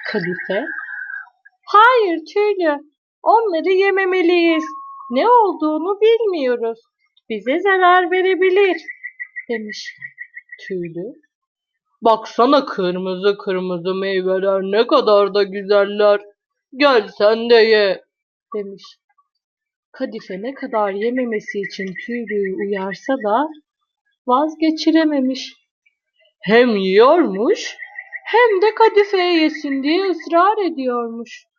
Kadife, hayır Tüylü, onları yememeliyiz. Ne olduğunu bilmiyoruz. Bize zarar verebilir, demiş. Tüylü, baksana kırmızı kırmızı meyveler ne kadar da güzeller. Gel sen de ye, demiş. Kadife ne kadar yememesi için Tüylü'yü uyarsa da vazgeçirememiş. Hem yiyormuş hem de kadifeye yesin diye ısrar ediyormuş.